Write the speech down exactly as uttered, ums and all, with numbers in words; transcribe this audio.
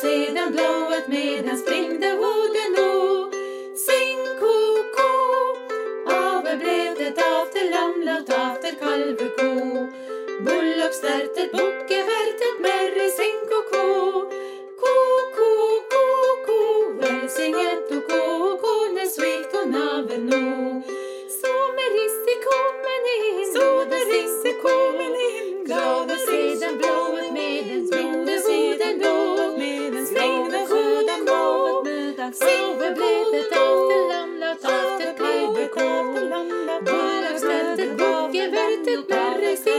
sedan blået med den springde hoden nå. Sing, ko, ko, ave blev det after lamlat after kalve ko. Bullock stärtet, bocke värtet, merre sing, ko, ko. Ko, ko, ko, ko, väl singet och ko, ko, när svikt och naver nå. Så med rissi kommer in, så med rissi kommer in. Glad och sedan blået med den springde hoden nå. Springde hoden nå. Ave blev det after lamlat after kalve ko. Bullock stärtet, bocke värtet, merre sing.